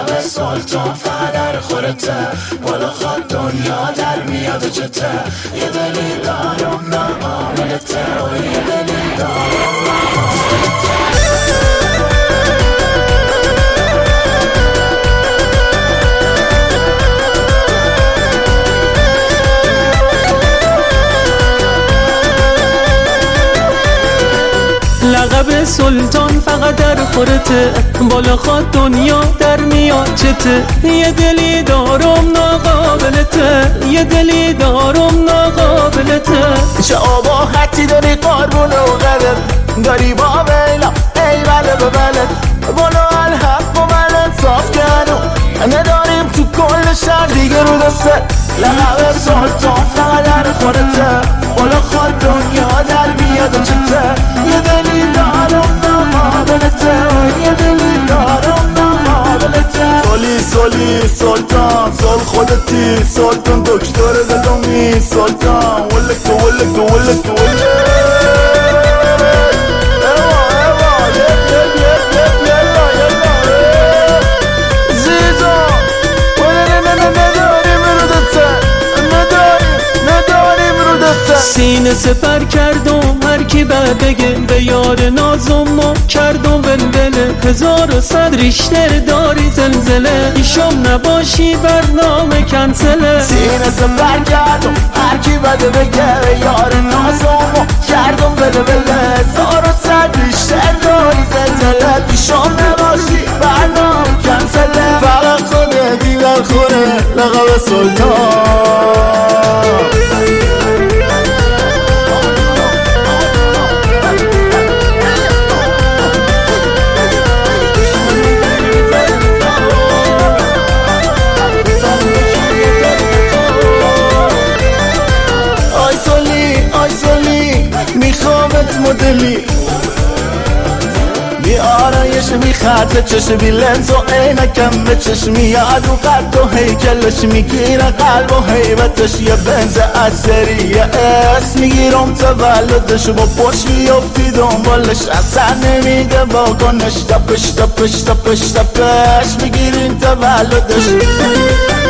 لقب سلطان فقط خورته، بالا خواد دنیا در میاد چته، یه دلی دارم نقابلته، یه دلی دارم نقابلته. لقب سلطان فقط در خورته، بالا خواد دنیا در میاد چته، یه دلی دارم ناقابلته، یه دلی دارم ناقابلته. چه آباحتی داری قربون و قدر داری با بیلا ای بله به بله، بالا الحق و بله صاف کنو نداریم تو کل شهر دیگه رو دسته. لقب سلطان فقط در خورته، بالا خواد دنیا در میاد چته، یه دلی دارم نقابلته، یه دلی دارم نقابلته. سولی سلطان سال خودتی سلطان دکتر دلومی سلطان ولک سینه سپر کردم هر کی بعد بگه، به یار نازم و کردم ولوله، 1100 ریشتر داری زلزله، ایشم نباشی برنامه کنسله. سینه سپر کردم هر کی بعد بگه، به یار نازم و کردم ولوله، 1100 ریشتر داری زلزله، ایشم نباشی برنامه کنسله. فقط خودتی در خوره لقب سلطان. میخوامت مدلی بی آرایش بی خط چش بی لنز و عینکم به چشم میاد و قد و هیکلش میگیره قلب و حیبتش، یه بنز اثری اسم میگیرم تولدش، با پشت میافتی دنبالش اصلا نمیده واکنش، تپش میگیرین تولدش.